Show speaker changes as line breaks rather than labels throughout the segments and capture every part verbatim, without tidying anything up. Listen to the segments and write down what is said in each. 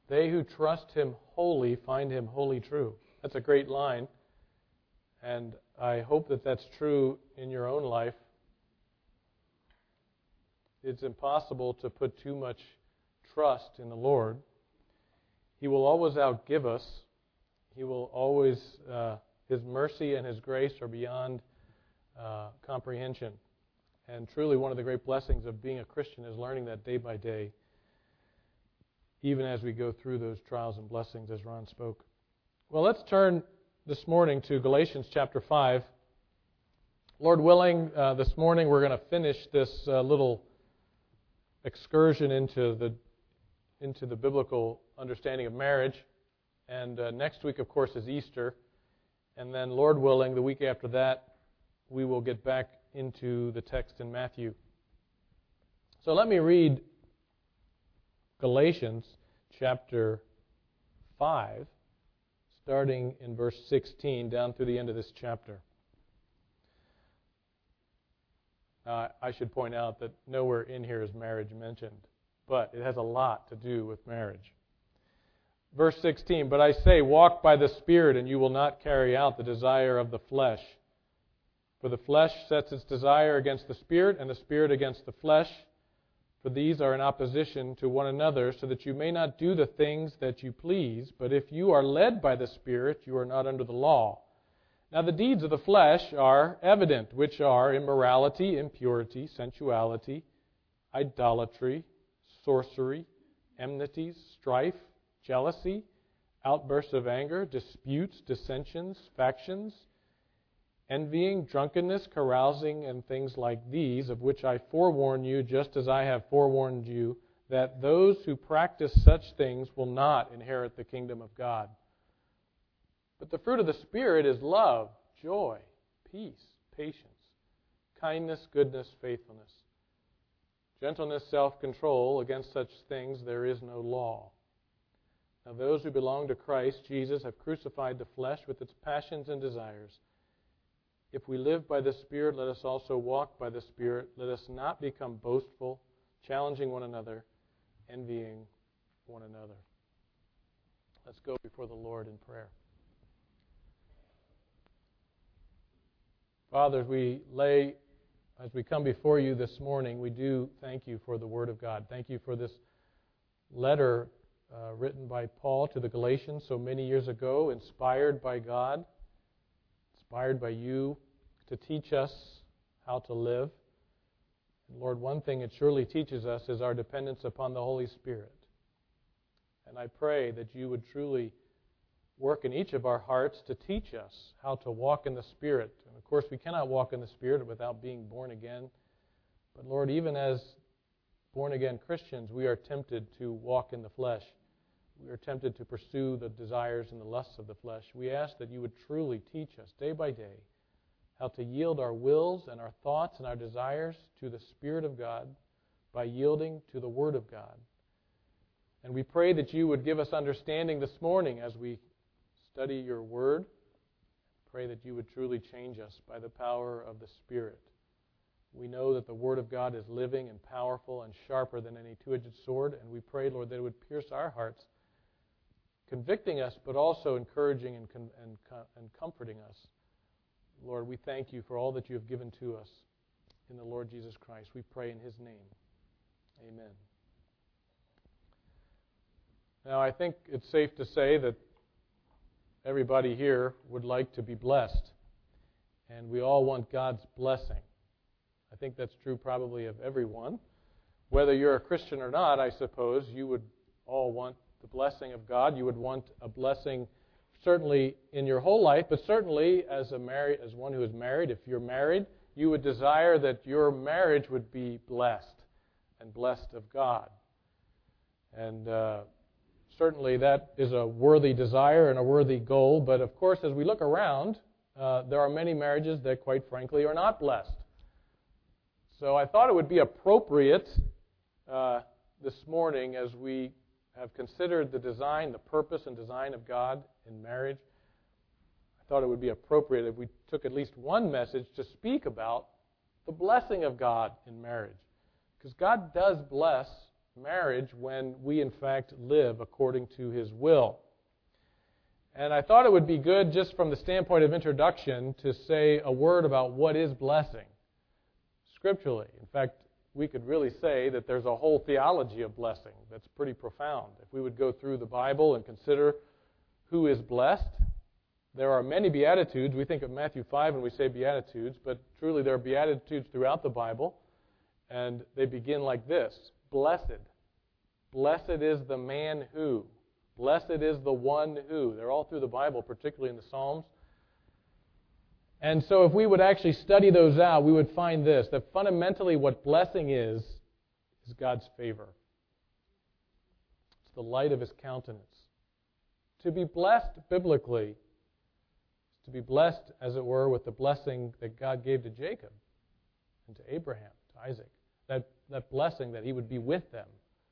They who trust Him wholly find Him wholly true. That's a great line, and I hope that that's true in your own life. It's impossible to put too much trust in the Lord. He will always outgive us. He will always, uh, His mercy and His grace are beyond uh, comprehension. And truly one of the great blessings of being a Christian is learning that day by day, even as we go through those trials and blessings as Ron spoke. Well, let's turn this morning to Galatians chapter five. Lord willing, uh, this morning we're going to finish this uh, little excursion into the into the biblical understanding of marriage. And uh, next week, of course, is Easter. And then, Lord willing, the week after that, we will get back into the text in Matthew. So let me read Galatians chapter five, starting in verse sixteen, down through the end of this chapter. Uh, I should point out that nowhere in here is marriage mentioned, but it has a lot to do with marriage. Verse sixteen, "But I say, walk by the Spirit, and you will not carry out the desire of the flesh. For the flesh sets its desire against the Spirit, and the Spirit against the flesh. For these are in opposition to one another, so that you may not do the things that you please. But if you are led by the Spirit, you are not under the law. Now the deeds of the flesh are evident, which are immorality, impurity, sensuality, idolatry, sorcery, enmities, strife, jealousy, outbursts of anger, disputes, dissensions, factions, envying, drunkenness, carousing, and things like these, of which I forewarn you, just as I have forewarned you, that those who practice such things will not inherit the kingdom of God. But the fruit of the Spirit is love, joy, peace, patience, kindness, goodness, faithfulness, gentleness, self-control. Against such things there is no law. Now those who belong to Christ Jesus have crucified the flesh with its passions and desires. If we live by the Spirit, let us also walk by the Spirit. Let us not become boastful, challenging one another, envying one another." Let's go before the Lord in prayer. Father, as we lay, as we come before you this morning, we do thank you for the Word of God. Thank you for this letter uh, written by Paul to the Galatians so many years ago, inspired by God, inspired by you to teach us how to live. And Lord, one thing it surely teaches us is our dependence upon the Holy Spirit. And I pray that you would truly work in each of our hearts to teach us how to walk in the Spirit. And of course, we cannot walk in the Spirit without being born again. But Lord, even as born-again Christians, we are tempted to walk in the flesh. We are tempted to pursue the desires and the lusts of the flesh. We ask that you would truly teach us day by day how to yield our wills and our thoughts and our desires to the Spirit of God by yielding to the Word of God. And we pray that you would give us understanding this morning as we study your Word. Pray that you would truly change us by the power of the Spirit. We know that the Word of God is living and powerful and sharper than any two-edged sword, and we pray, Lord, that it would pierce our hearts, convicting us, but also encouraging and, com- and, com- and comforting us. Lord, we thank you for all that you have given to us in the Lord Jesus Christ. We pray in His name. Amen. Now, I think it's safe to say that everybody here would like to be blessed, and we all want God's blessing. I think that's true probably of everyone. Whether you're a Christian or not, I suppose, you would all want the blessing of God. You would want a blessing certainly in your whole life, but certainly as a married, as one who is married, if you're married, you would desire that your marriage would be blessed and blessed of God. And uh, certainly that is a worthy desire and a worthy goal, but of course as we look around, uh, there are many marriages that quite frankly are not blessed. So I thought it would be appropriate uh, this morning as we have considered the design, the purpose and design of God in marriage, I thought it would be appropriate if we took at least one message to speak about the blessing of God in marriage. Because God does bless marriage when we, in fact, live according to His will. And I thought it would be good, just from the standpoint of introduction, to say a word about what is blessing scripturally. In fact, we could really say that there's a whole theology of blessing that's pretty profound. If we would go through the Bible and consider who is blessed, there are many Beatitudes. We think of Matthew five and we say Beatitudes, but truly there are Beatitudes throughout the Bible, and they begin like this: Blessed. Blessed is the man who. Blessed is the one who. They're all through the Bible, particularly in the Psalms. And so if we would actually study those out, we would find this, that fundamentally what blessing is, is God's favor. It's the light of His countenance. To be blessed biblically is to be blessed, as it were, with the blessing that God gave to Jacob and to Abraham, to Isaac. That, that blessing that He would be with them.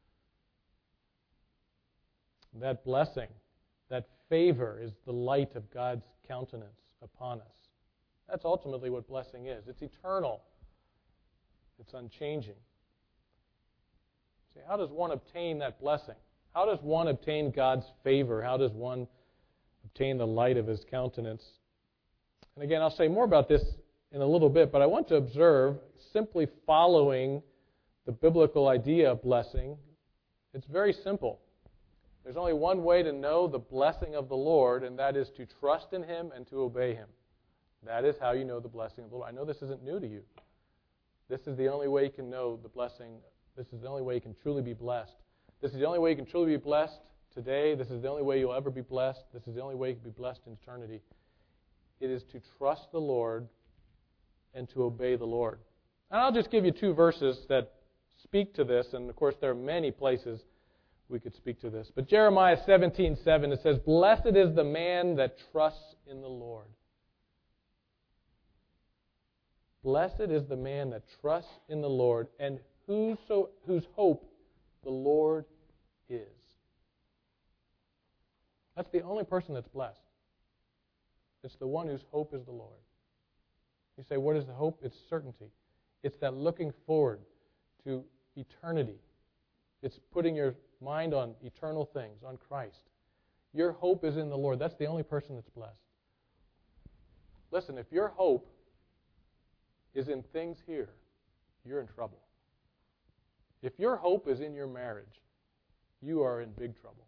That blessing, that favor is the light of God's countenance upon us. That's ultimately what blessing is. It's eternal. It's unchanging. See, how does one obtain that blessing? How does one obtain God's favor? How does one obtain the light of His countenance? And again, I'll say more about this in a little bit, but I want to observe, simply following the biblical idea of blessing, it's very simple. There's only one way to know the blessing of the Lord, and that is to trust in Him and to obey Him. That is how you know the blessing of the Lord. I know this isn't new to you. This is the only way you can know the blessing. This is the only way you can truly be blessed. This is the only way you can truly be blessed today. This is the only way you'll ever be blessed. This is the only way you can be blessed in eternity. It is to trust the Lord and to obey the Lord. And I'll just give you two verses that speak to this, and of course there are many places we could speak to this. But Jeremiah seventeen seven, it says, Blessed is the man that trusts in the Lord. Blessed is the man that trusts in the Lord, and whoso, whose hope the Lord is. That's the only person that's blessed. It's the one whose hope is the Lord. You say, what is the hope? It's certainty. It's that looking forward to eternity. It's putting your mind on eternal things, on Christ. Your hope is in the Lord. That's the only person that's blessed. Listen, if your hope is in things here, you're in trouble. If your hope is in your marriage, you are in big trouble.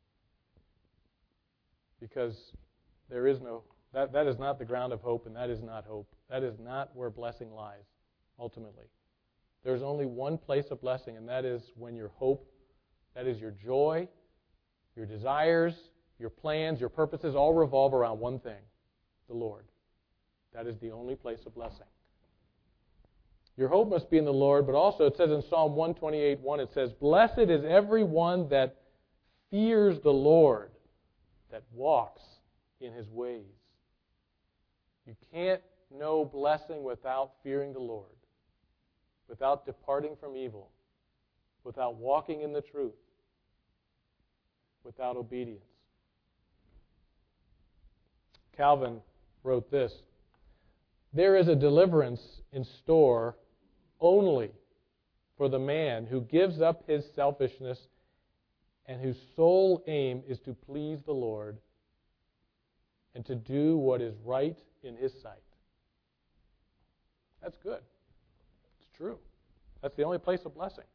Because there is no, that, that is not the ground of hope, and that is not hope. That is not where blessing lies, ultimately. There's only one place of blessing, and that is when your hope, that is your joy, your desires, your plans, your purposes, all revolve around one thing, the Lord. That is the only place of blessing. Your hope must be in the Lord, but also it says in Psalm one twenty-eight one, it says, Blessed is everyone that fears the Lord, that walks in His ways. You can't know blessing without fearing the Lord, without departing from evil, without walking in the truth, without obedience. Calvin wrote this, There is a deliverance in store only for the man who gives up his selfishness and whose sole aim is to please the Lord and to do what is right in His sight. That's good. It's true. That's the only place of blessing.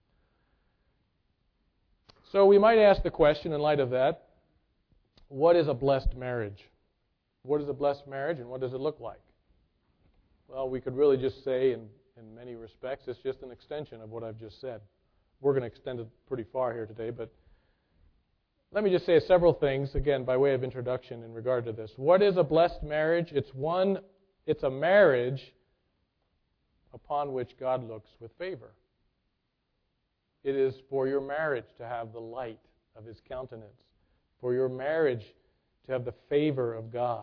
So we might ask the question in light of that, what is a blessed marriage? What is a blessed marriage and what does it look like? Well, we could really just say in, in many respects it's just an extension of what I've just said. We're going to extend it pretty far here today, but let me just say several things, again, by way of introduction in regard to this. What is a blessed marriage? It's one, it's a marriage upon which God looks with favor. It is for your marriage to have the light of His countenance, for your marriage to have the favor of God.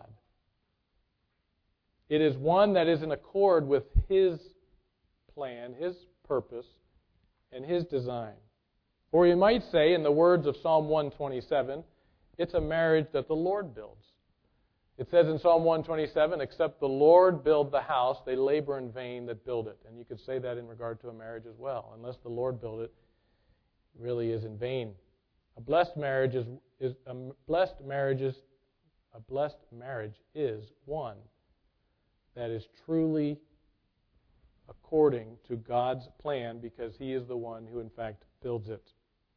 It is one that is in accord with His plan, His purpose, and His design. Or you might say, in the words of Psalm one twenty-seven, it's a marriage that the Lord builds. It says in Psalm one twenty-seven, except the Lord build the house, they labor in vain that build it. And you could say that in regard to a marriage as well. Unless the Lord build it, really is in vain. A blessed marriage is, is a blessed marriage is a blessed marriage is one that is truly according to God's plan, because He is the one who in fact builds it.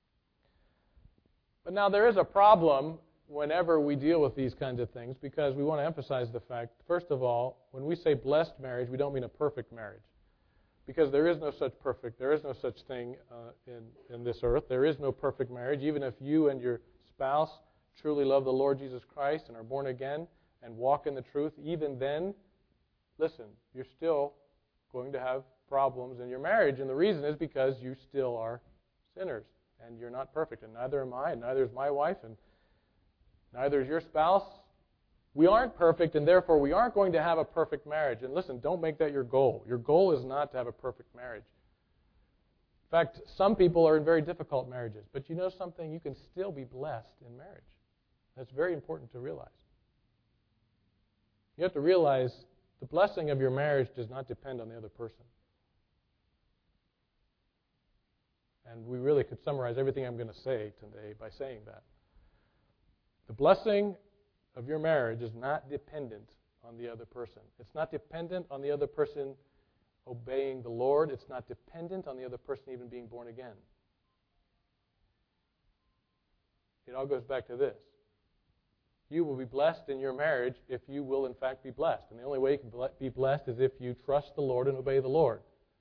But now there is a problem whenever we deal with these kinds of things, because we want to emphasize the fact, first of all, when we say blessed marriage, we don't mean a perfect marriage. Because there is no such perfect, there is no such thing uh, in, in this earth. There is no perfect marriage. Even if you and your spouse truly love the Lord Jesus Christ and are born again and walk in the truth, even then, listen, you're still going to have problems in your marriage. And the reason is because you still are sinners and you're not perfect. And neither am I, and neither is my wife, and neither is your spouse. We aren't perfect, and therefore we aren't going to have a perfect marriage. And listen, don't make that your goal. Your goal is not to have a perfect marriage. In fact, some people are in very difficult marriages. But you know something? You can still be blessed in marriage. That's very important to realize. You have to realize the blessing of your marriage does not depend on the other person. And we really could summarize everything I'm going to say today by saying that. The blessing of your marriage is not dependent on the other person. It's not dependent on the other person obeying the Lord. It's not dependent on the other person even being born again. It all goes back to this. You will be blessed in your marriage if you will in fact be blessed. And the only way you can be blessed is if you trust the Lord and obey the Lord.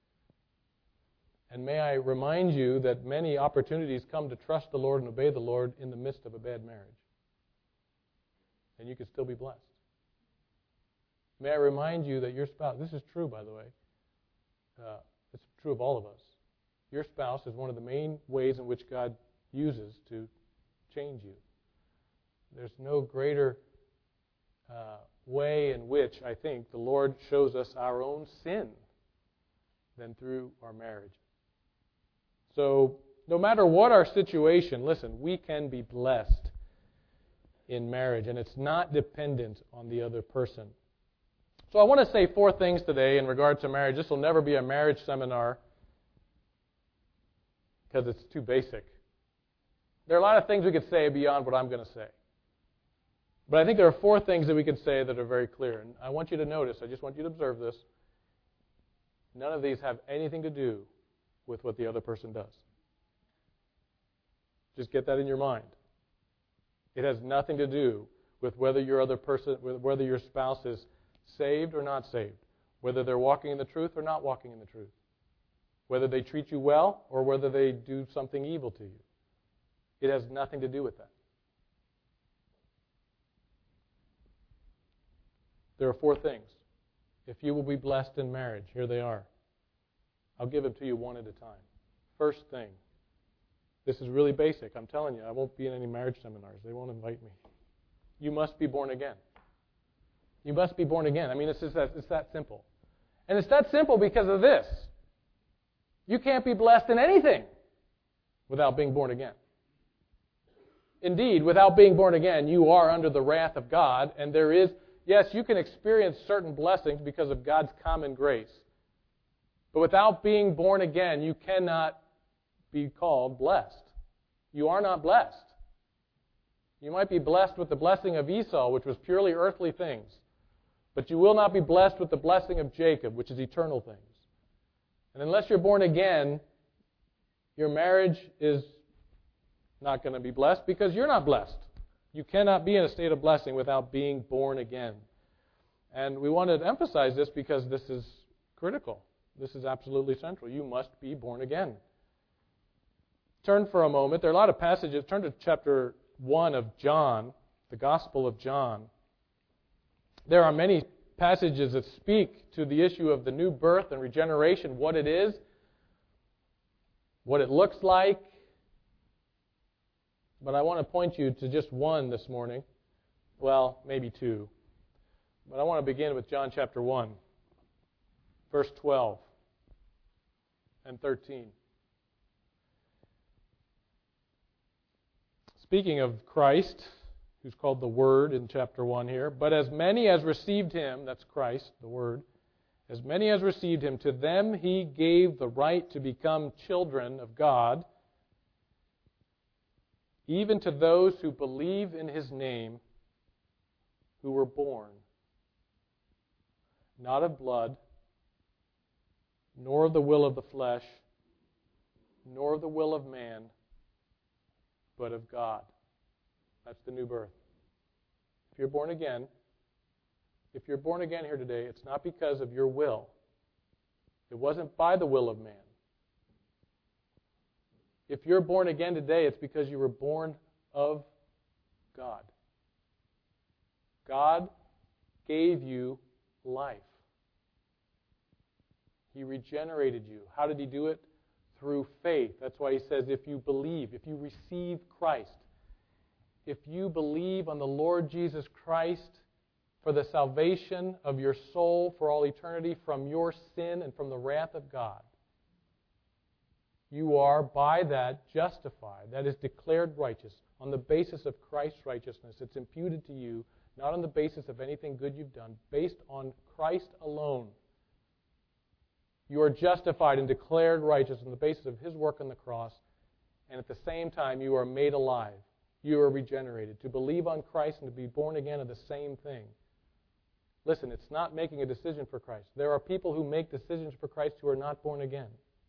And may I remind you that many opportunities come to trust the Lord and obey the Lord in the midst of a bad marriage. And you can still be blessed. May I remind you that your spouse, this is true, by the way, uh, it's true of all of us. Your spouse is one of the main ways in which God uses to change you. There's no greater uh, way in which, I think, the Lord shows us our own sin than through our marriage. So, no matter what our situation, listen, we can be blessed in marriage, and it's not dependent on the other person. So I want to say four things today in regard to marriage. This will never be a marriage seminar because it's too basic. There are a lot of things we could say beyond what I'm going to say. But I think there are four things that we can say that are very clear. And I want you to notice, I just want you to observe this. None of these have anything to do with what the other person does. Just get that in your mind. It has nothing to do with whether your other person, whether your spouse is saved or not saved, whether they're walking in the truth or not walking in the truth, whether they treat you well or whether they do something evil to you. It has nothing to do with that. There are four things. If you will be blessed in marriage, here they are. I'll give them to you one at a time. First thing. This is really basic. I'm telling you, I won't be in any marriage seminars. They won't invite me. You must be born again. You must be born again. I mean, it's just that, it's that simple. And it's that simple because of this. You can't be blessed in anything without being born again. Indeed, without being born again, you are under the wrath of God, and there is, yes, you can experience certain blessings because of God's common grace. But without being born again, you cannot be called blessed. You are not blessed. You might be blessed with the blessing of Esau, which was purely earthly things. But you will not be blessed with the blessing of Jacob, which is eternal things. And unless you're born again, your marriage is not going to be blessed because you're not blessed. You cannot be in a state of blessing without being born again. And we want to emphasize this because this is critical. This is absolutely central. You must be born again. Turn for a moment. There are a lot of passages. Turn to chapter one of John, the Gospel of John. There are many passages that speak to the issue of the new birth and regeneration, what it is, what it looks like. But I want to point you to just one this morning. Well, maybe two. But I want to begin with John chapter one, verse twelve and thirteen. Speaking of Christ, who's called the Word in chapter one here, but as many as received Him, that's Christ, the Word, as many as received Him, to them He gave the right to become children of God, even to those who believe in his name, who were born, not of blood, nor of the will of the flesh, nor of the will of man, but of God. That's the new birth. If you're born again, if you're born again here today, it's not because of your will. It wasn't by the will of man. If you're born again today, it's because you were born of God. God gave you life. He regenerated you. How did he do it? Through faith. That's why he says if you believe, if you receive Christ, if you believe on the Lord Jesus Christ for the salvation of your soul for all eternity from your sin and from the wrath of God, you are by that justified. That is declared righteous on the basis of Christ's righteousness. It's imputed to you, not on the basis of anything good you've done, based on Christ alone. You are justified and declared righteous on the basis of his work on the cross, and at the same time you are made alive. You are regenerated. To believe on Christ and to be born again are the same thing. Listen, it's not making a decision for Christ. There are people who make decisions for Christ who are not born again.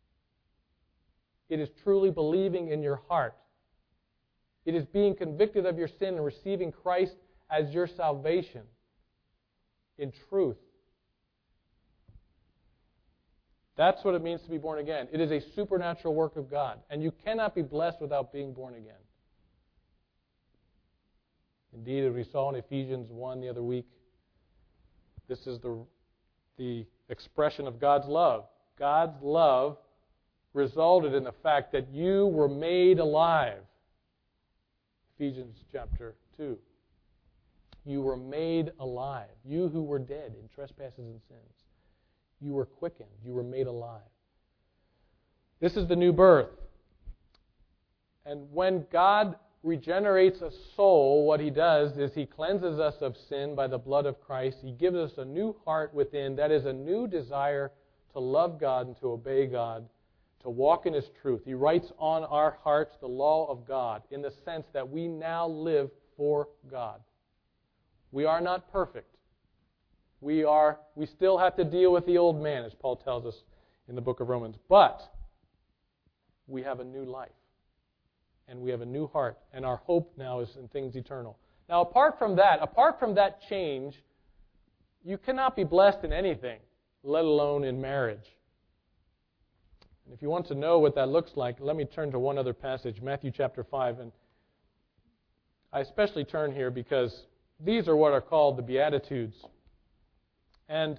It is truly believing in your heart. It is being convicted of your sin and receiving Christ as your salvation in truth. That's what it means to be born again. It is a supernatural work of God, and you cannot be blessed without being born again. Indeed, as we saw in Ephesians one the other week, this is the, the expression of God's love. God's love resulted in the fact that you were made alive. Ephesians chapter two. You were made alive. You who were dead in trespasses and sins. You were quickened. You were made alive. This is the new birth. And when God regenerates a soul, what he does is he cleanses us of sin by the blood of Christ. He gives us a new heart within. That is a new desire to love God and to obey God, to walk in his truth. He writes on our hearts the law of God in the sense that we now live for God. We are not perfect. We are. We still have to deal with the old man, as Paul tells us in the book of Romans. But we have a new life. And we have a new heart. And our hope now is in things eternal. Now, apart from that, apart from that change, you cannot be blessed in anything, let alone in marriage. And if you want to know what that looks like, let me turn to one other passage, Matthew chapter five. And I especially turn here because these are what are called the Beatitudes. And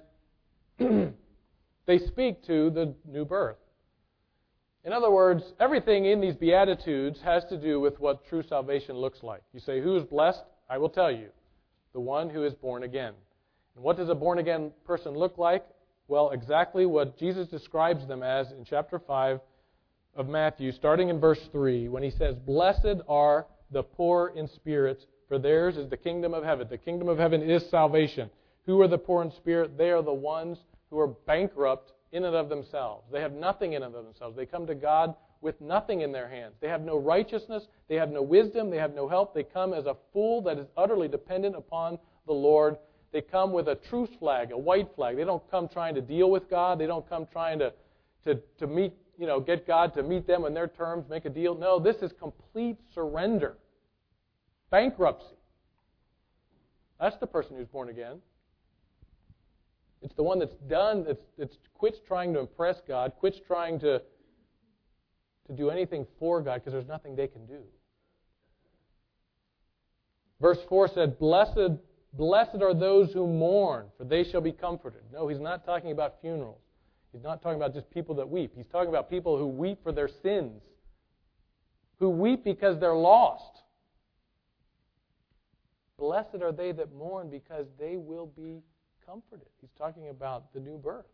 they speak to the new birth. In other words, everything in these Beatitudes has to do with what true salvation looks like. You say, who is blessed? I will tell you, the one who is born again. And what does a born-again person look like? Well, exactly what Jesus describes them as in chapter five of Matthew, starting in verse three, when he says, blessed are the poor in spirit, for theirs is the kingdom of heaven. The kingdom of heaven is salvation. Who are the poor in spirit? They are the ones who are bankrupt in and of themselves. They have nothing in and of themselves. They come to God with nothing in their hands. They have no righteousness. They have no wisdom. They have no help. They come as a fool that is utterly dependent upon the Lord. They come with a truce flag, a white flag. They don't come trying to deal with God. They don't come trying to, to, to meet, you know, get God to meet them on their terms, make a deal. No, this is complete surrender. Bankruptcy. That's the person who's born again. It's the one that's done, that's, that's quits trying to impress God, quits trying to, to do anything for God because there's nothing they can do. Verse four said, Blessed, blessed are those who mourn, for they shall be comforted. No, he's not talking about funerals. He's not talking about just people that weep. He's talking about people who weep for their sins, who weep because they're lost. Blessed are they that mourn because they will be comforted. He's talking about the new birth.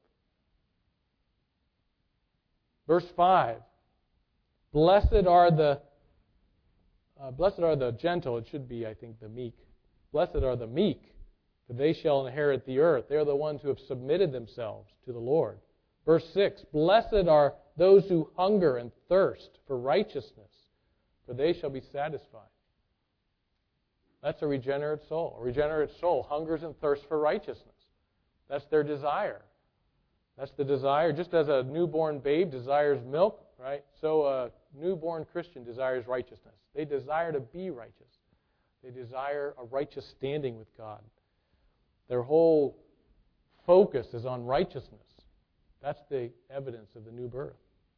Verse five. Blessed are the uh, blessed are the gentle. It should be, I think, the meek. Blessed are the meek, for they shall inherit the earth. They are the ones who have submitted themselves to the Lord. Verse six. Blessed are those who hunger and thirst for righteousness, for they shall be satisfied. That's a regenerate soul. A regenerate soul hungers and thirsts for righteousness. That's their desire. That's the desire. Just as a newborn babe desires milk, right? So a newborn Christian desires righteousness. They desire to be righteous. They desire a righteous standing with God. Their whole focus is on righteousness. That's the evidence of the new birth.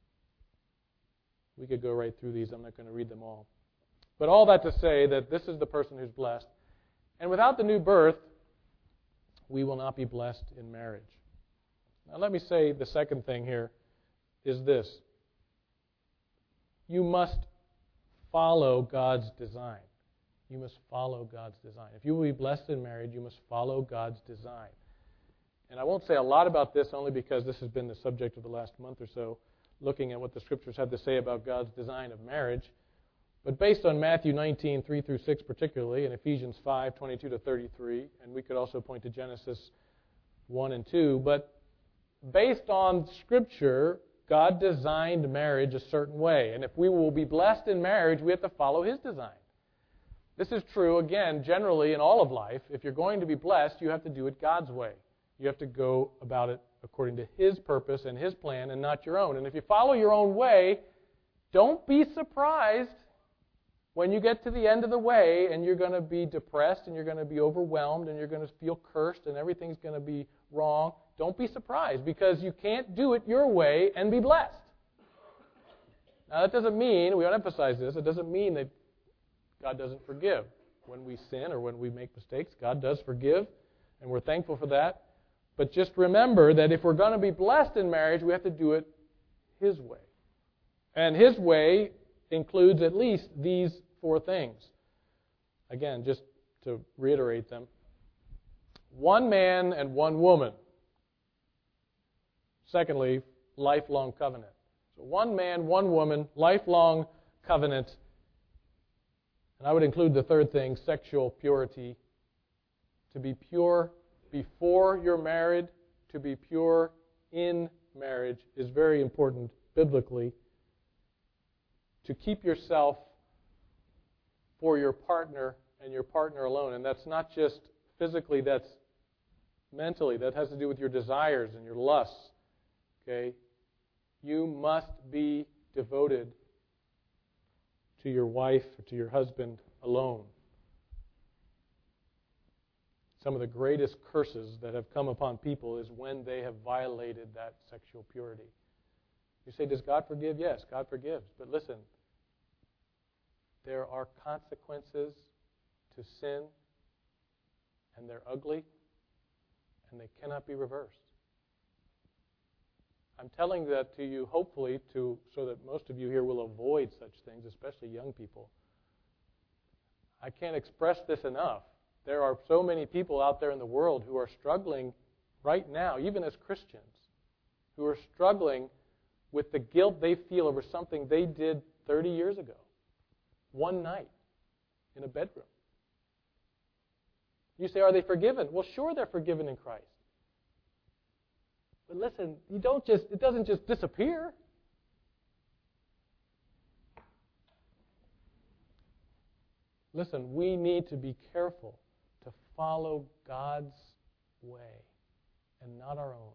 We could go right through these. I'm not going to read them all. But all that to say that this is the person who's blessed. And without the new birth, we will not be blessed in marriage. Now let me say the second thing here is this. You must follow God's design. You must follow God's design. If you will be blessed in marriage, you must follow God's design. And I won't say a lot about this only because this has been the subject of the last month or so, looking at what the Scriptures have to say about God's design of marriage. But based on Matthew nineteen, three through six particularly, and Ephesians five, twenty-two to thirty-three, and we could also point to Genesis one and two, but based on Scripture, God designed marriage a certain way. And if we will be blessed in marriage, we have to follow His design. This is true, again, generally in all of life. If you're going to be blessed, you have to do it God's way. You have to go about it according to His purpose and His plan and not your own. And if you follow your own way, don't be surprised when you get to the end of the way and you're going to be depressed and you're going to be overwhelmed and you're going to feel cursed and everything's going to be wrong. Don't be surprised because you can't do it your way and be blessed. Now that doesn't mean, we want to emphasize this, it doesn't mean that God doesn't forgive. When we sin or when we make mistakes, God does forgive, and we're thankful for that. But just remember that if we're going to be blessed in marriage, we have to do it His way. And His way includes at least these four things. Again, just to reiterate them. One man and one woman. Secondly, lifelong covenant. So one man, one woman, lifelong covenant. And I would include the third thing, sexual purity. To be pure before you're married, to be pure in marriage is very important biblically. To keep yourself for your partner and your partner alone. And that's not just physically, that's mentally. That has to do with your desires and your lusts. Okay? You must be devoted to your wife or to your husband alone. Some of the greatest curses that have come upon people is when they have violated that sexual purity. You say, does God forgive? Yes, God forgives. But listen, there are consequences to sin, and they're ugly, and they cannot be reversed. I'm telling that to you, hopefully, to so that most of you here will avoid such things, especially young people. I can't express this enough. There are so many people out there in the world who are struggling right now, even as Christians, who are struggling with the guilt they feel over something they did thirty years ago, one night, in a bedroom. You say, are they forgiven? Well, sure they're forgiven in Christ. But listen, you don't just it doesn't just disappear. Listen, we need to be careful to follow God's way and not our own.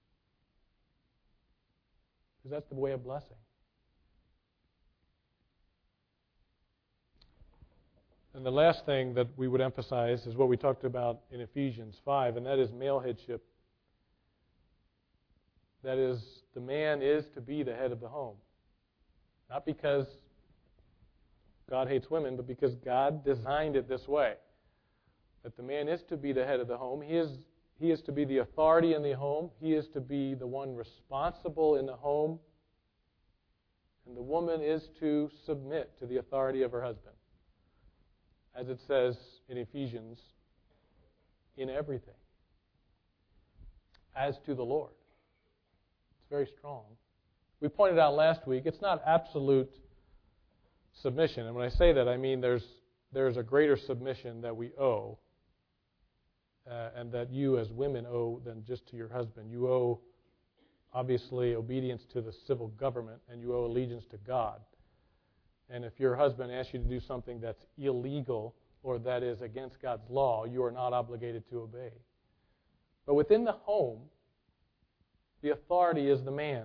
Because that's the way of blessing. And the last thing that we would emphasize is what we talked about in Ephesians five, and that is male headship. That is, the man is to be the head of the home. Not because God hates women, but because God designed it this way. That the man is to be the head of the home. He is, he is to be the authority in the home. He is to be the one responsible in the home. And the woman is to submit to the authority of her husband. As it says in Ephesians, in everything. As to the Lord. It's very strong. We pointed out last week, it's not absolute submission. And when I say that, I mean there's there's a greater submission that we owe, uh, and that you as women owe than just to your husband. You owe, obviously, obedience to the civil government, and you owe allegiance to God. And if your husband asks you to do something that's illegal or that is against God's law, you are not obligated to obey. But within the home, the authority is the man.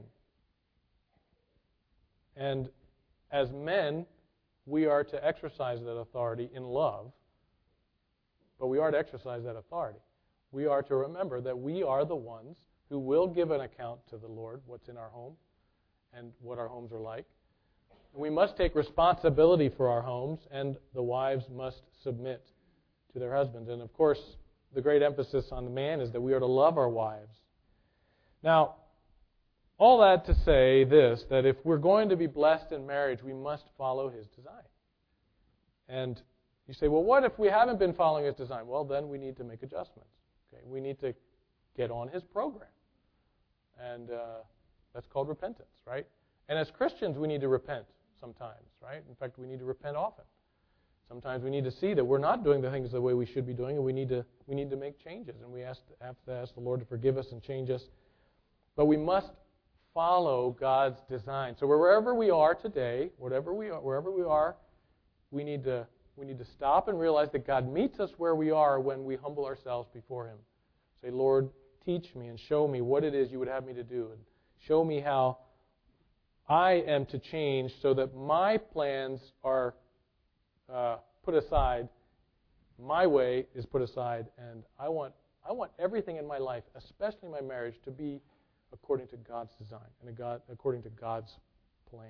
And as men, we are to exercise that authority in love, but we are to exercise that authority. We are to remember that we are the ones who will give an account to the Lord, what's in our home and what our homes are like. We must take responsibility for our homes, and the wives must submit to their husbands. And of course, the great emphasis on the man is that we are to love our wives. Now, all that to say this, that if we're going to be blessed in marriage, we must follow His design. And you say, well, what if we haven't been following His design? Well, then we need to make adjustments. Okay? We need to get on His program. And uh, that's called repentance, right? And as Christians, we need to repent sometimes, right? In fact, we need to repent often. Sometimes we need to see that we're not doing the things the way we should be doing, and we need to we need to make changes. And we ask, have to ask the Lord to forgive us and change us. But we must follow God's design. So wherever we are today, whatever we are, wherever we are, we need to we need to stop and realize that God meets us where we are when we humble ourselves before Him. Say, Lord, teach me and show me what it is you would have me to do, and show me how I am to change so that my plans are uh, put aside, my way is put aside, and I want I want everything in my life, especially my marriage, to be according to God's design and God, according to God's plan.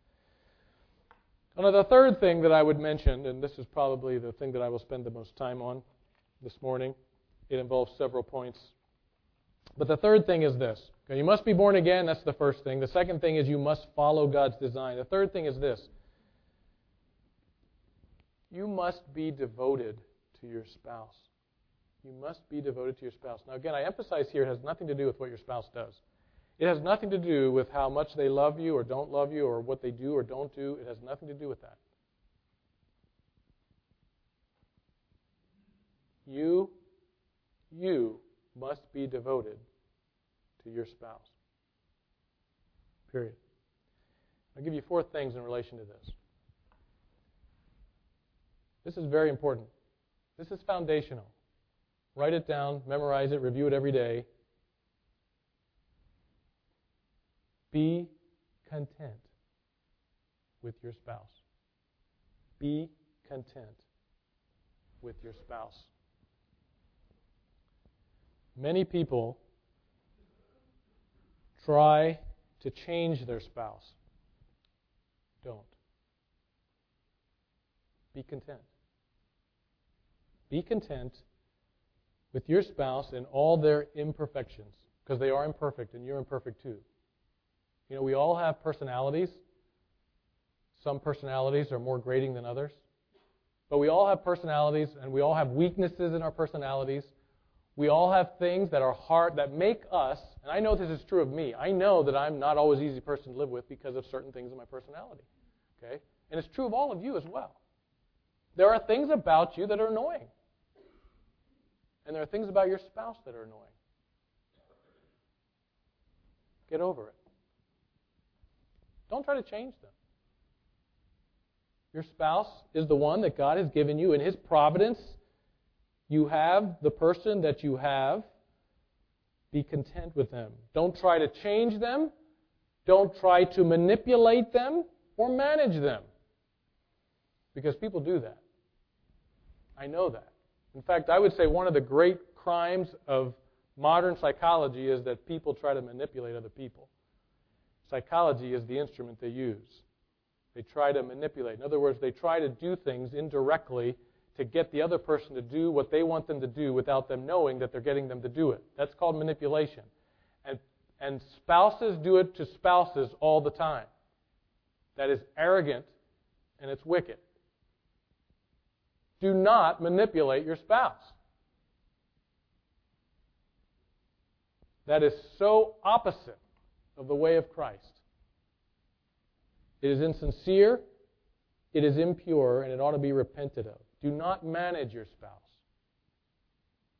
Now, the third thing that I would mention, and this is probably the thing that I will spend the most time on this morning, it involves several points. But the third thing is this. Okay, you must be born again. That's the first thing. The second thing is you must follow God's design. The third thing is this. You must be devoted to your spouse. You must be devoted to your spouse. Now, again, I emphasize here it has nothing to do with what your spouse does. It has nothing to do with how much they love you or don't love you or what they do or don't do. It has nothing to do with that. You, you must be devoted to your spouse. Period. I'll give you four things in relation to this. This is very important. This is foundational. Write it down, memorize it, review it every day. Be content with your spouse. Be content with your spouse. Many people try to change their spouse. Don't. Be content. Be content with your spouse in all their imperfections, because they are imperfect and you're imperfect too. You know, we all have personalities. Some personalities are more grating than others. But we all have personalities, and we all have weaknesses in our personalities. We all have things that are hard, that make us, and I know this is true of me. I know that I'm not always an easy person to live with because of certain things in my personality. Okay? And it's true of all of you as well. There are things about you that are annoying. And there are things about your spouse that are annoying. Get over it. Don't try to change them. Your spouse is the one that God has given you in His providence. You have the person that you have. Be content with them. Don't try to change them. Don't try to manipulate them or manage them. Because people do that. I know that. In fact, I would say one of the great crimes of modern psychology is that people try to manipulate other people. Psychology is the instrument they use. They try to manipulate. In other words, they try to do things indirectly to get the other person to do what they want them to do without them knowing that they're getting them to do it. That's called manipulation. And, and spouses do it to spouses all the time. That is arrogant and it's wicked. Do not manipulate your spouse. That is so opposite of the way of Christ. It is insincere, it is impure, and it ought to be repented of. Do not manage your spouse.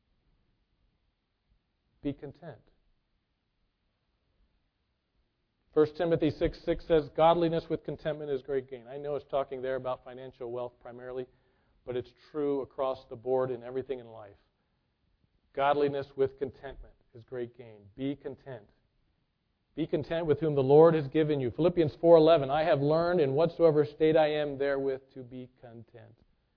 Be content. First Timothy six six says, godliness with contentment is great gain. I know it's talking there about financial wealth primarily, but it's true across the board in everything in life. Godliness with contentment is great gain. Be content. Be content with whom the Lord has given you. Philippians four eleven, I have learned in whatsoever state I am therewith to be content.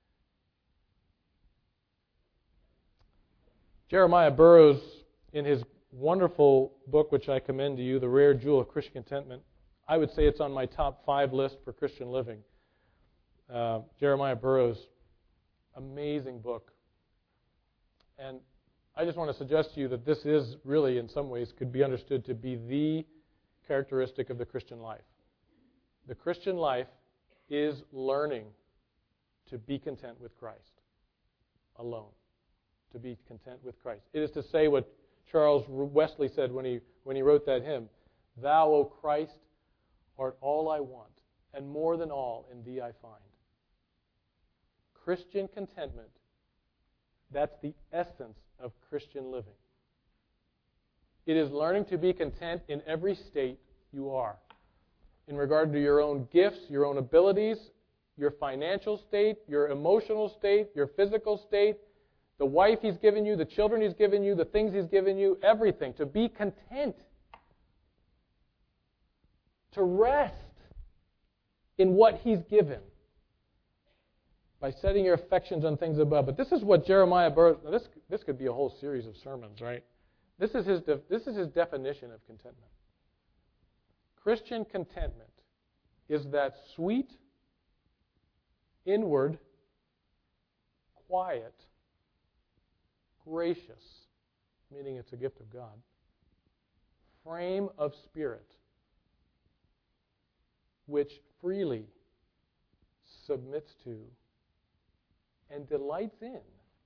Jeremiah Burroughs, in his wonderful book, which I commend to you, The Rare Jewel of Christian Contentment, I would say it's on my top five list for Christian living. Uh, Jeremiah Burroughs, amazing book. And I just want to suggest to you that this is really, in some ways, could be understood to be the characteristic of the Christian life. The Christian life is learning to be content with Christ alone. To be content with Christ. It is to say what Charles Wesley said when he when he wrote that hymn, Thou, O Christ, art all I want, and more than all in Thee I find. Christian contentment, that's the essence of Christian living. It is learning to be content in every state you are. In regard to your own gifts, your own abilities, your financial state, your emotional state, your physical state, the wife He's given you, the children He's given you, the things He's given you, everything. To be content. To rest in what He's given. By setting your affections on things above. But this is what Jeremiah Burroughs, this, this could be a whole series of sermons, right? This is his de, this is his definition of contentment. Christian contentment is that sweet, inward, quiet, gracious, meaning it's a gift of God, frame of spirit, which freely submits to and delights in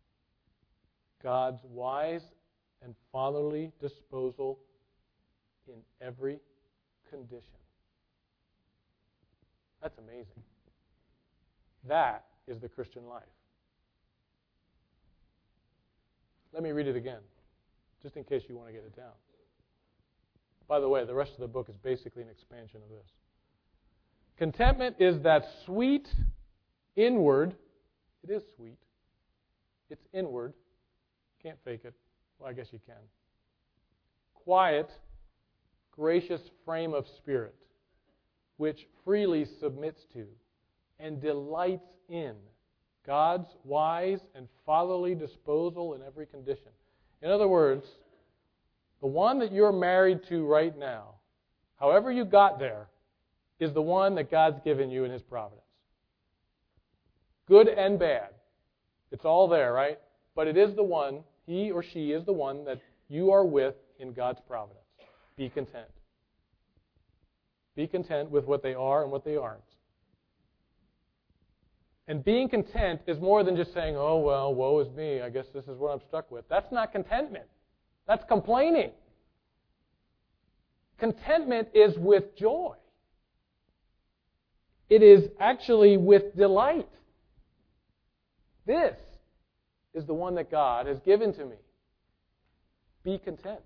God's wise and fatherly disposal in every condition. That's amazing. That is the Christian life. Let me read it again, just in case you want to get it down. By the way, the rest of the book is basically an expansion of this. Contentment is that sweet, inward, it is sweet, it's inward, can't fake it, well, I guess you can, quiet, gracious frame of spirit, which freely submits to and delights in God's wise and fatherly disposal in every condition. In other words, the one that you're married to right now, however you got there, is the one that God's given you in His providence. Good and bad. It's all there, right? But it is the one, he or she is the one that you are with in God's providence. Be content. Be content with what they are and what they aren't. And being content is more than just saying, oh, well, woe is me. I guess this is what I'm stuck with. That's not contentment. That's complaining. Contentment is with joy. It is actually with delight. This is the one that God has given to me. Be content.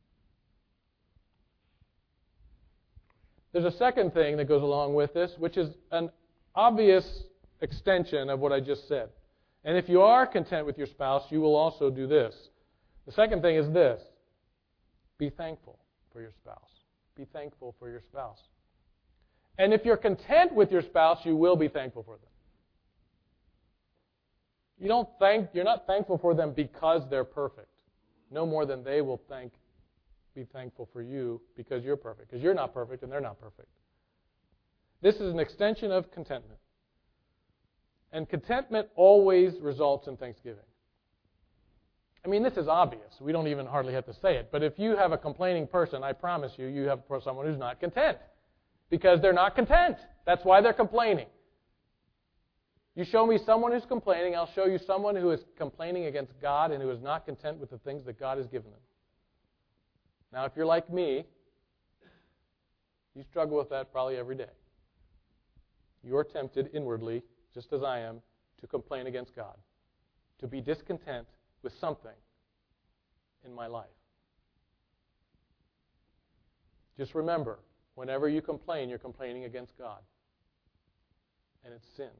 There's a second thing that goes along with this, which is an obvious extension of what I just said. And if you are content with your spouse, you will also do this. The second thing is this. Be thankful for your spouse. Be thankful for your spouse. And if you're content with your spouse, you will be thankful for them. You don't thank, you're not thankful for them because they're perfect. No more than they will thank, be thankful for you because you're perfect. Because you're not perfect and they're not perfect. This is an extension of contentment. And contentment always results in thanksgiving. I mean, this is obvious. We don't even hardly have to say it. But if you have a complaining person, I promise you, you have someone who's not content. Because they're not content. That's why they're complaining. You show me someone who's complaining, I'll show you someone who is complaining against God and who is not content with the things that God has given them. Now, if you're like me, you struggle with that probably every day. You're tempted inwardly, just as I am, to complain against God, to be discontent with something in my life. Just remember, Whenever you complain, you're complaining against God. And it's sin.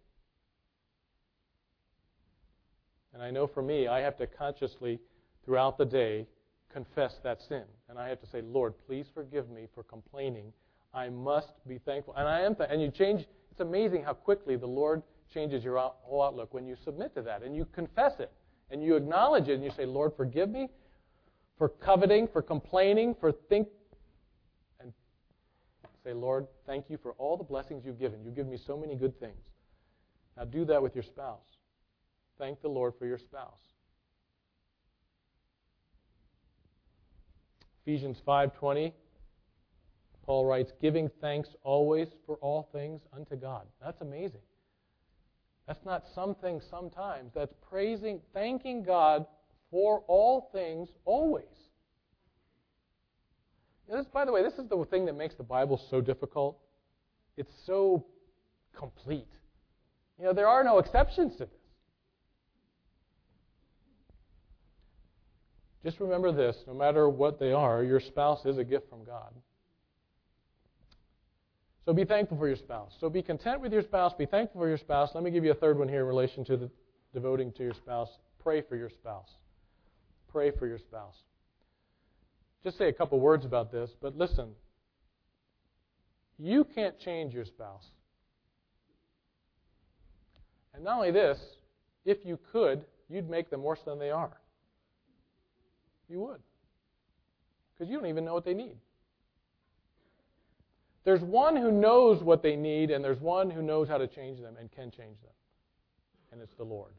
And I know for me, I have to consciously, throughout the day, confess that sin. And I have to say, Lord, please forgive me for complaining. I must be thankful. And I am th- and you change. It's amazing how quickly the Lord changes your out- whole outlook when you submit to that and you confess it and you acknowledge it and you say, Lord, forgive me for coveting, for complaining, for think and say, Lord, thank you for all the blessings you've given. You've given me so many good things. Now do that with your spouse. Thank the Lord for your spouse. Ephesians five twenty, Paul writes, giving thanks always for all things unto God. That's amazing. That's not some things sometimes. That's praising, thanking God for all things always. Now this, by the way, this is the thing that makes the Bible so difficult. It's so complete. You know, there are no exceptions to this. Just remember this, no matter what they are, your spouse is a gift from God. So be thankful for your spouse. So be content with your spouse. Be thankful for your spouse. Let me give you a third one here in relation to the devoting to your spouse. Pray for your spouse. Pray for your spouse. Just say a couple words about this, but listen. You can't change your spouse. And not only this, if you could, you'd make them worse than they are. You would. Because you don't even know what they need. There's one who knows what they need, and there's one who knows how to change them and can change them. And it's the Lord.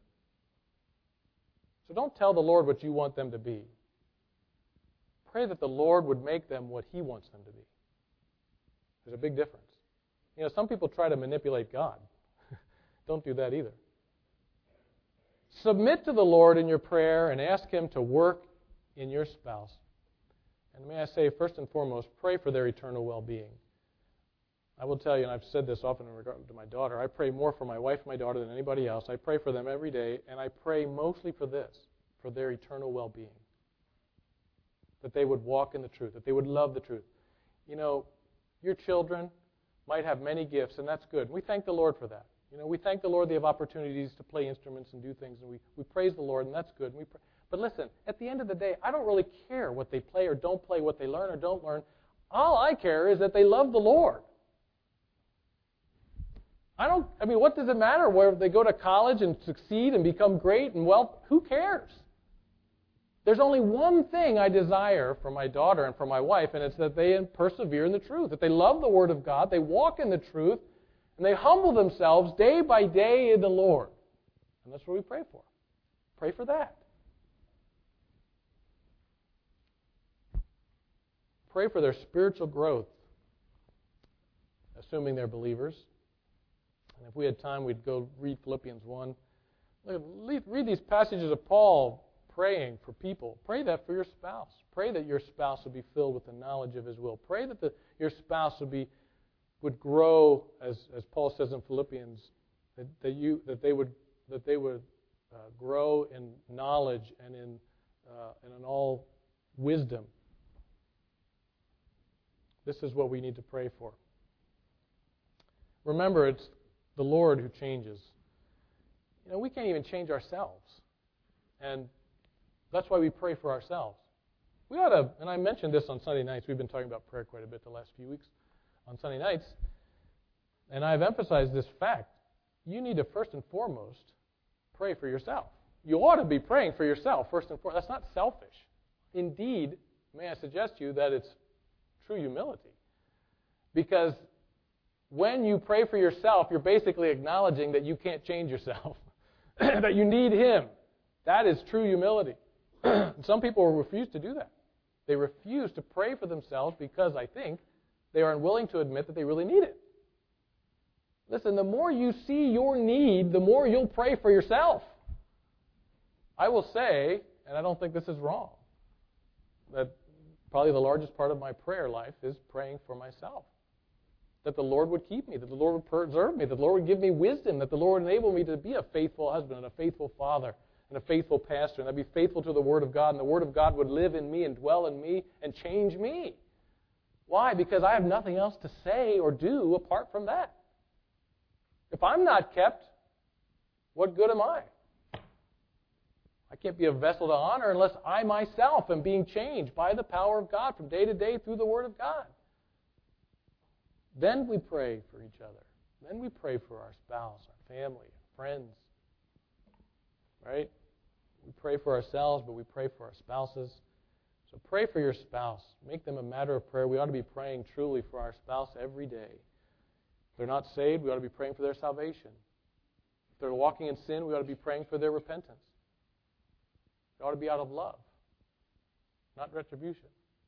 So don't tell the Lord what you want them to be. Pray that the Lord would make them what He wants them to be. There's a big difference. You know, some people try to manipulate God. Don't do that either. Submit to the Lord in your prayer and ask Him to work in your spouse. And may I say, first and foremost, pray for their eternal well-being. I will tell you, and I've said this often in regard to my daughter, I pray more for my wife and my daughter than anybody else. I pray for them every day, and I pray mostly for this, for their eternal well-being. That they would walk in the truth, that they would love the truth. You know, your children might have many gifts, and that's good. We thank the Lord for that. You know, we thank the Lord they have opportunities to play instruments and do things, and we, we praise the Lord, and that's good. And we pray. But listen, at the end of the day, I don't really care what they play or don't play, what they learn or don't learn. All I care is that they love the Lord. I don't, I mean, what does it matter where they go to college and succeed and become great and well? Who cares? There's only one thing I desire for my daughter and for my wife, and it's that they persevere in the truth, that they love the Word of God, they walk in the truth, and they humble themselves day by day in the Lord. And that's what we pray for. Pray for that. Pray for their spiritual growth, assuming they're believers. And if we had time, we'd go read Philippians one. Read these passages of Paul praying for people. Pray that for your spouse. Pray that your spouse would be filled with the knowledge of His will. Pray that the, your spouse would be would grow, as as Paul says in Philippians, that, that you that they would that they would uh, grow in knowledge and in uh, and in all wisdom. This is what we need to pray for. Remember, it's the Lord who changes. You know, we can't even change ourselves. And that's why we pray for ourselves. We ought to, and I mentioned this on Sunday nights. We've been talking about prayer quite a bit the last few weeks on Sunday nights. And I've emphasized this fact. You need to first and foremost pray for yourself. You ought to be praying for yourself first and foremost. That's not selfish. Indeed, may I suggest to you that it's true humility. Because when you pray for yourself, you're basically acknowledging that you can't change yourself, that you need Him. That is true humility. Some people refuse to do that. They refuse to pray for themselves because I think they are unwilling to admit that they really need it. Listen, the more you see your need, the more you'll pray for yourself. I will say, and I don't think this is wrong, that probably the largest part of my prayer life is praying for myself. That the Lord would keep me, that the Lord would preserve me, that the Lord would give me wisdom, that the Lord would enable me to be a faithful husband and a faithful father and a faithful pastor, and I'd be faithful to the Word of God, and the Word of God would live in me and dwell in me and change me. Why? Because I have nothing else to say or do apart from that. If I'm not kept, what good am I? I can't be a vessel to honor unless I myself am being changed by the power of God from day to day through the Word of God. Then we pray for each other. Then we pray for our spouse, our family, friends. Right? We pray for ourselves, but we pray for our spouses. So pray for your spouse. Make them a matter of prayer. We ought to be praying truly for our spouse every day. If they're not saved, we ought to be praying for their salvation. If they're walking in sin, we ought to be praying for their repentance. It ought to be out of love, not retribution.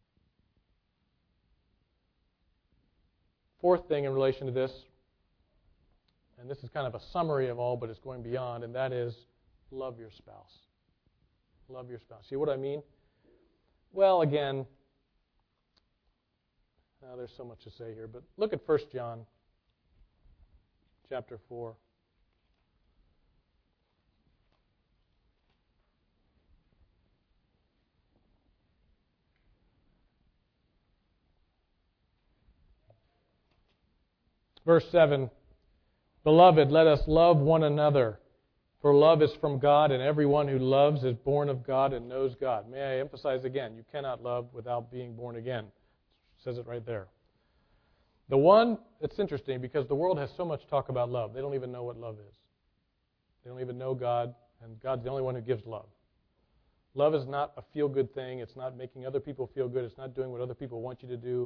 Fourth thing in relation to this, and this is kind of a summary of all, but it's going beyond, and that is love your spouse. Love your spouse. See what I mean? Well, again, uh, there's so much to say here, but look at First John chapter four. Verse seven, Beloved, let us love one another, for love is from God, and everyone who loves is born of God and knows God. May I emphasize again, you cannot love without being born again. It says it right there. The one, it's interesting because the world has so much talk about love. They don't even know what love is. They don't even know God, and God's the only one who gives love. Love is not a feel-good thing. It's not making other people feel good. It's not doing what other people want you to do.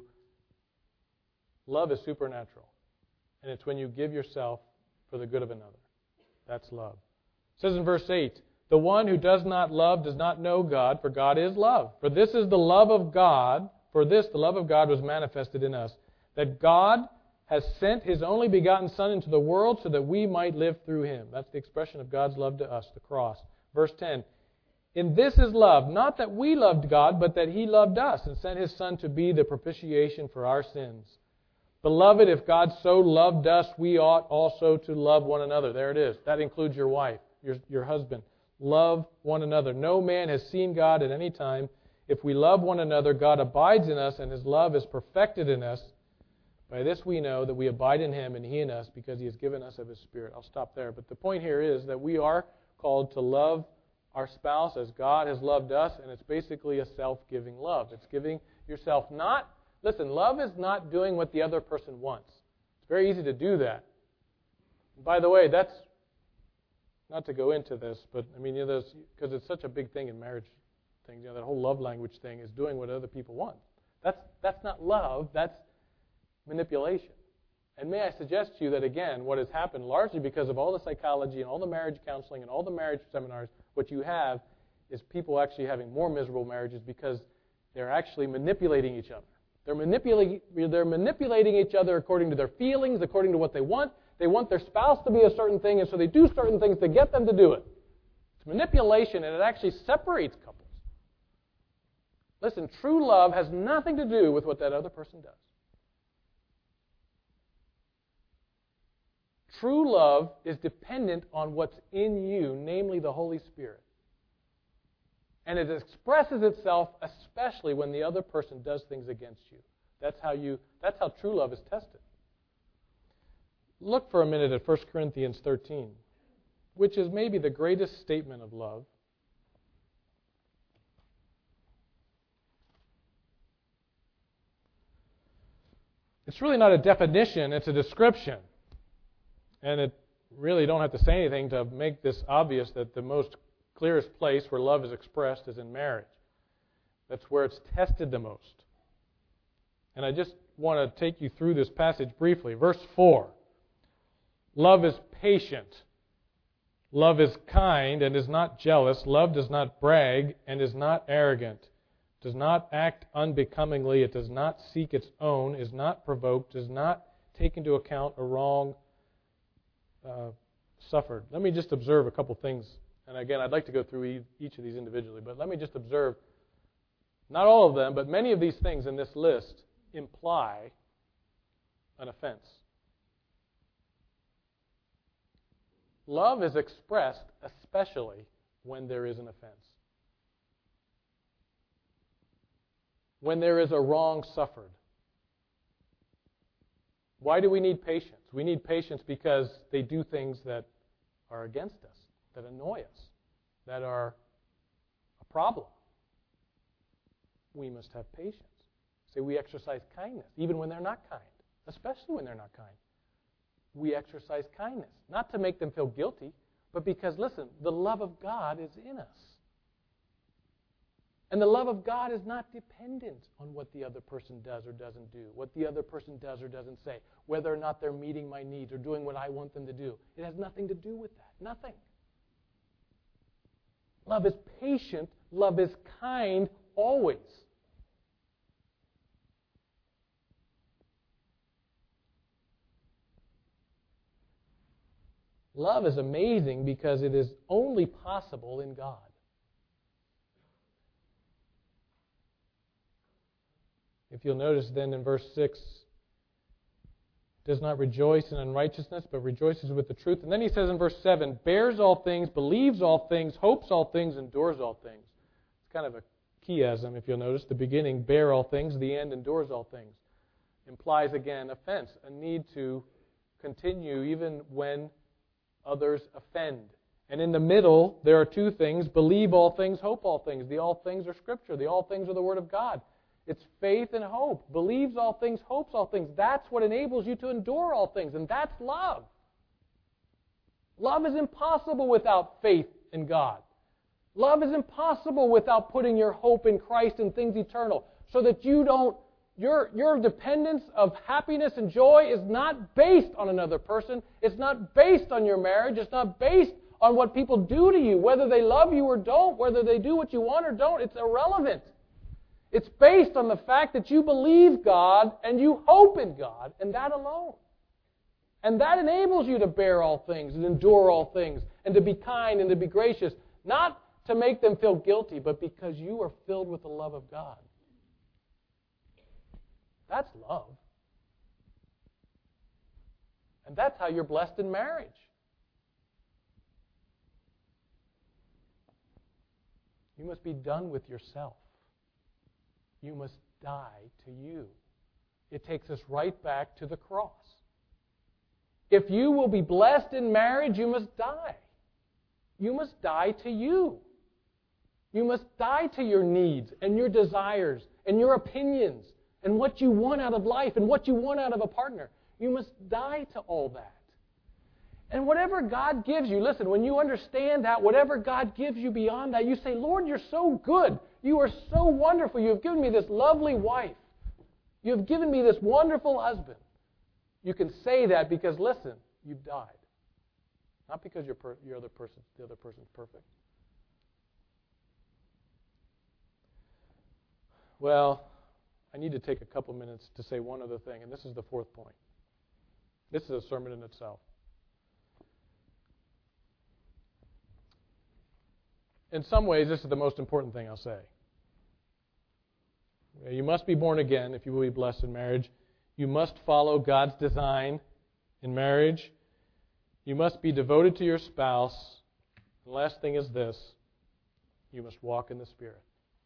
Love is supernatural. And it's when you give yourself for the good of another. That's love. It says in verse eight, The one who does not love does not know God, for God is love. For this is the love of God, for this the love of God was manifested in us, that God has sent His only begotten Son into the world so that we might live through Him. That's the expression of God's love to us, the cross. Verse ten, In this is love, not that we loved God, but that He loved us and sent His Son to be the propitiation for our sins. Beloved, if God so loved us, we ought also to love one another. There it is. That includes your wife, your, your husband. Love one another. No man has seen God at any time. If we love one another, God abides in us, and His love is perfected in us. By this we know that we abide in Him and He in us, because He has given us of His Spirit. I'll stop there. But the point here is that we are called to love our spouse as God has loved us, and it's basically a self-giving love. It's giving yourself not Listen, love is not doing what the other person wants. It's very easy to do that. By the way, that's not to go into this, but I mean, you know, because it's such a big thing in marriage things. You know, that whole love language thing is doing what other people want. That's that's not love. That's manipulation. And may I suggest to you that again, what has happened largely because of all the psychology and all the marriage counseling and all the marriage seminars, what you have is people actually having more miserable marriages because they're actually manipulating each other. They're manipulating, they're manipulating each other according to their feelings, according to what they want. They want their spouse to be a certain thing, and so they do certain things to get them to do it. It's manipulation, and it actually separates couples. Listen, true love has nothing to do with what that other person does. True love is dependent on what's in you, namely the Holy Spirit. And it expresses itself especially when the other person does things against you. That's how you that's how true love is tested. Look for a minute at First Corinthians thirteen, which is maybe the greatest statement of love. It's really not a definition, it's a description. And it really don't have to say anything to make this obvious that the most clearest place where love is expressed is in marriage. That's where it's tested the most. And I just want to take you through this passage briefly. Verse four. Love is patient. Love is kind and is not jealous. Love does not brag and is not arrogant. Does not act unbecomingly. It does not seek its own. Is not provoked. Does not take into account a wrong uh, suffered. Let me just observe a couple things. And again, I'd like to go through each of these individually, but let me just observe, not all of them, but many of these things in this list imply an offense. Love is expressed especially when there is an offense. When there is a wrong suffered. Why do we need patience? We need patience because they do things that are against us, that annoy us, that are a problem. We must have patience. Say we exercise kindness, even when they're not kind, especially when they're not kind. We exercise kindness, not to make them feel guilty, but because, listen, the love of God is in us. And the love of God is not dependent on what the other person does or doesn't do, what the other person does or doesn't say, whether or not they're meeting my needs or doing what I want them to do. It has nothing to do with that. Nothing. Love is patient. Love is kind always. Love is amazing because it is only possible in God. If you'll notice then in verse six, does not rejoice in unrighteousness, but rejoices with the truth. And then he says in verse seven, bears all things, believes all things, hopes all things, endures all things. It's kind of a chiasm, if you'll notice. The beginning, bear all things, the end, endures all things. Implies, again, offense, a need to continue even when others offend. And in the middle, there are two things, believe all things, hope all things. The all things are Scripture. The all things are the Word of God. It's faith and hope. Believes all things, hopes all things. That's what enables you to endure all things, and that's love. Love is impossible without faith in God. Love is impossible without putting your hope in Christ and things eternal, so that you don't, your, your dependence of happiness and joy is not based on another person. It's not based on your marriage. It's not based on what people do to you, whether they love you or don't, whether they do what you want or don't. It's irrelevant. It's based on the fact that you believe God and you hope in God, and that alone. And that enables you to bear all things and endure all things and to be kind and to be gracious, not to make them feel guilty, but because you are filled with the love of God. That's love. And that's how you're blessed in marriage. You must be done with yourself. You must die to you. It takes us right back to the cross. If you will be blessed in marriage, you must die. You must die to you. You must die to your needs and your desires and your opinions and what you want out of life and what you want out of a partner. You must die to all that. And whatever God gives you, listen, when you understand that, whatever God gives you beyond that, you say, Lord, you're so good. You are so wonderful. You have given me this lovely wife. You have given me this wonderful husband. You can say that because, listen, you've died. Not because your per- your other person, the other person's perfect. Well, I need to take a couple minutes to say one other thing, and this is the fourth point. This is a sermon in itself. In some ways, this is the most important thing I'll say. You must be born again if you will be blessed in marriage. You must follow God's design in marriage. You must be devoted to your spouse. The last thing is this: you must walk in the Spirit.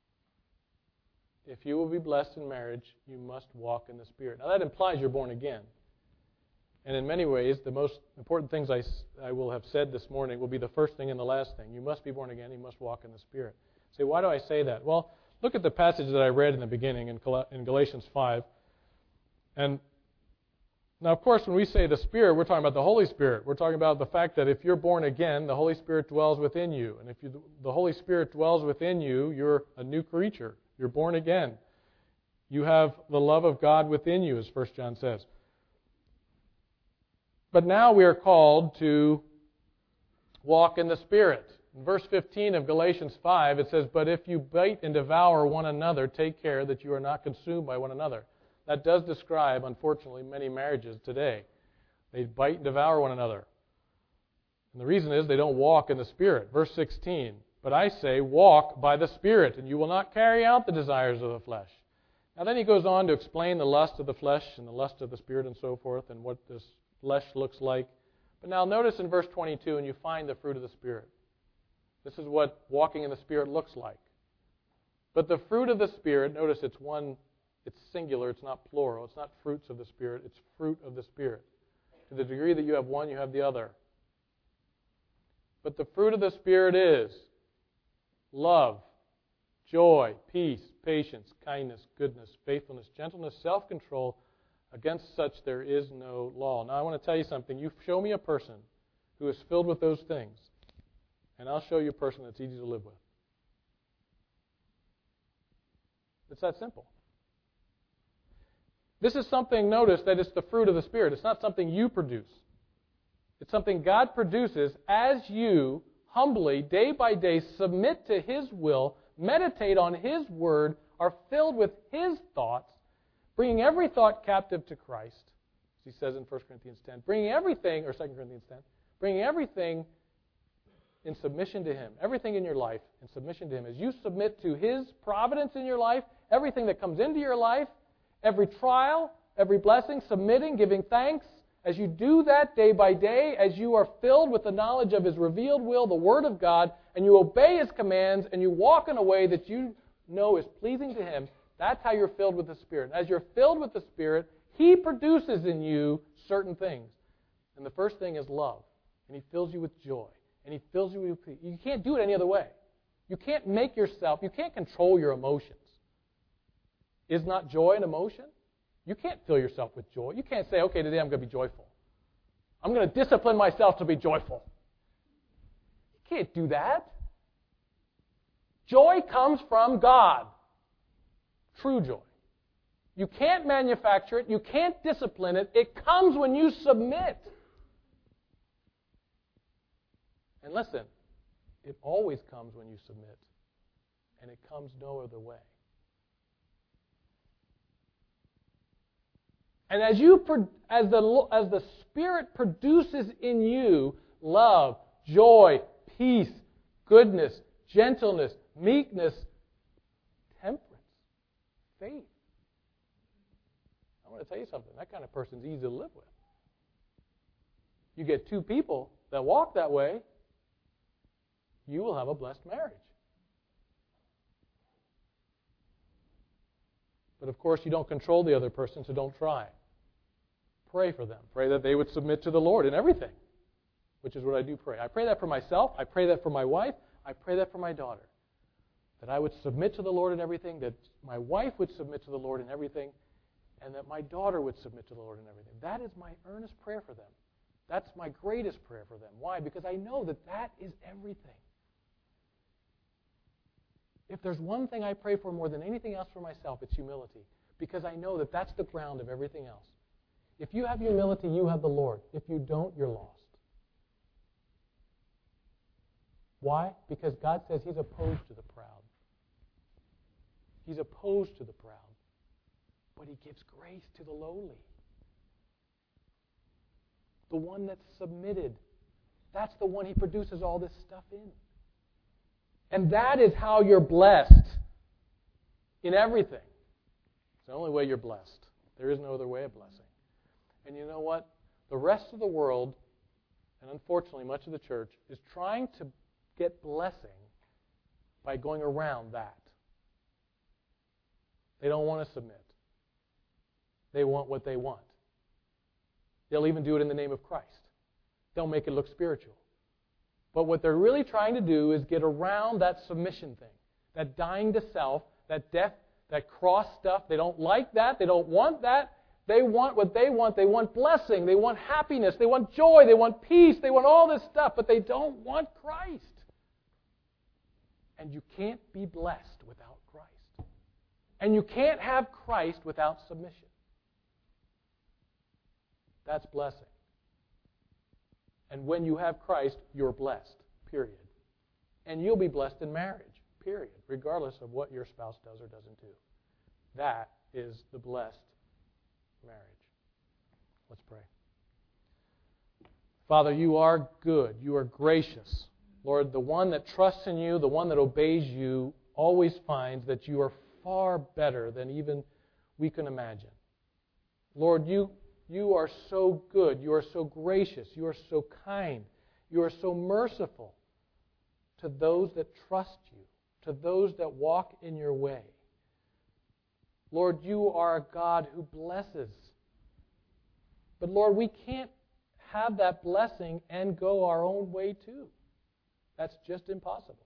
If you will be blessed in marriage, you must walk in the Spirit. Now that implies you're born again. And in many ways, the most important things I, I will have said this morning will be the first thing and the last thing. You must be born again. You must walk in the Spirit. Say, why do I say that? Well, look at the passage that I read in the beginning in, Gal- in Galatians five. And now, of course, when we say the Spirit, we're talking about the Holy Spirit. We're talking about the fact that if you're born again, the Holy Spirit dwells within you. And if you, the Holy Spirit dwells within you, you're a new creature. You're born again. You have the love of God within you, as First John says. But now we are called to walk in the Spirit. In verse fifteen of Galatians five, it says, "But if you bite and devour one another, take care that you are not consumed by one another." That does describe, unfortunately, many marriages today. They bite and devour one another. And the reason is they don't walk in the Spirit. Verse sixteen, "But I say, walk by the Spirit, and you will not carry out the desires of the flesh." Now then he goes on to explain the lust of the flesh and the lust of the Spirit and so forth, and what this flesh looks like. But now notice in verse twenty-two, and you find the fruit of the Spirit. This is what walking in the Spirit looks like. But the fruit of the Spirit, notice it's one It's singular, it's not plural. It's not fruits of the Spirit, it's fruit of the Spirit. To the degree that you have one, you have the other. But the fruit of the Spirit is love, joy, peace, patience, kindness, goodness, faithfulness, gentleness, self-control. Against such there is no law. Now I want to tell you something. You show me a person who is filled with those things, and I'll show you a person that's easy to live with. It's that simple. This is something, notice, that it's the fruit of the Spirit. It's not something you produce. It's something God produces as you humbly, day by day, submit to His will, meditate on His Word, are filled with His thoughts, bringing every thought captive to Christ, as he says in First Corinthians ten. Bringing everything, or Second Corinthians ten, bringing everything in submission to Him. Everything in your life in submission to Him. As you submit to His providence in your life, everything that comes into your life, every trial, every blessing, submitting, giving thanks. As you do that day by day, as you are filled with the knowledge of His revealed will, the Word of God, and you obey His commands, and you walk in a way that you know is pleasing to Him, that's how you're filled with the Spirit. As you're filled with the Spirit, He produces in you certain things. And the first thing is love. And He fills you with joy. And He fills you with peace. You can't do it any other way. You can't make yourself, you can't control your emotions. Is not joy an emotion? You can't fill yourself with joy. You can't say, okay, today I'm going to be joyful. I'm going to discipline myself to be joyful. You can't do that. Joy comes from God. True joy. You can't manufacture it. You can't discipline it. It comes when you submit. And listen, it always comes when you submit. And it comes no other way. And as you, as the as the Spirit produces in you love, joy, peace, goodness, gentleness, meekness, temperance, faith. I want to tell you something. That kind of person's easy to live with. You get two people that walk that way, you will have a blessed marriage. But of course, you don't control the other person, so don't try. Pray for them. Pray that they would submit to the Lord in everything, which is what I do pray. I pray that for myself. I pray that for my wife. I pray that for my daughter. That I would submit to the Lord in everything, that my wife would submit to the Lord in everything, and that my daughter would submit to the Lord in everything. That is my earnest prayer for them. That's my greatest prayer for them. Why? Because I know that that is everything. If there's one thing I pray for more than anything else for myself, it's humility. Because I know that that's the ground of everything else. If you have humility, you have the Lord. If you don't, you're lost. Why? Because God says He's opposed to the proud. He's opposed to the proud. But He gives grace to the lowly. The one that's submitted. That's the one He produces all this stuff in. And that is how you're blessed in everything. It's the only way you're blessed. There is no other way of blessing. And you know what? The rest of the world, and unfortunately much of the church, is trying to get blessing by going around that. They don't want to submit. They want what they want. They'll even do it in the name of Christ. They'll make it look spiritual. But what they're really trying to do is get around that submission thing, that dying to self, that death, that cross stuff. They don't like that. They don't want that. They want what they want. They want blessing. They want happiness. They want joy. They want peace. They want all this stuff, but they don't want Christ. And you can't be blessed without Christ. And you can't have Christ without submission. That's blessing. And when you have Christ, you're blessed, period. And you'll be blessed in marriage, period, regardless of what your spouse does or doesn't do. That is the blessed marriage. Let's pray. Father, you are good. You are gracious. Lord, the one that trusts in you, the one that obeys you, always finds that you are far better than even we can imagine. Lord, you You are so good. You are so gracious. You are so kind. You are so merciful to those that trust you, to those that walk in your way. Lord, you are a God who blesses. But Lord, we can't have that blessing and go our own way too. That's just impossible.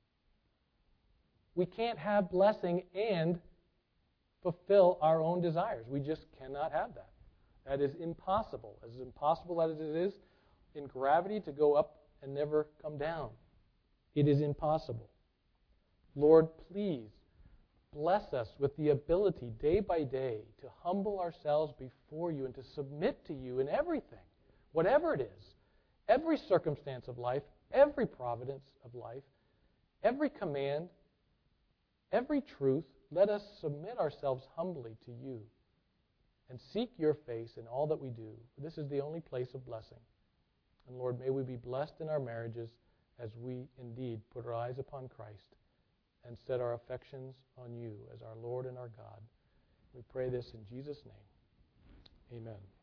We can't have blessing and fulfill our own desires. We just cannot have that. That is impossible. As impossible as it is in gravity to go up and never come down. It is impossible. Lord, please bless us with the ability day by day to humble ourselves before you and to submit to you in everything, whatever it is, every circumstance of life, every providence of life, every command, every truth. Let us submit ourselves humbly to you and seek your face in all that we do. This is the only place of blessing. And Lord, may we be blessed in our marriages as we indeed put our eyes upon Christ and set our affections on you as our Lord and our God. We pray this in Jesus' name. Amen.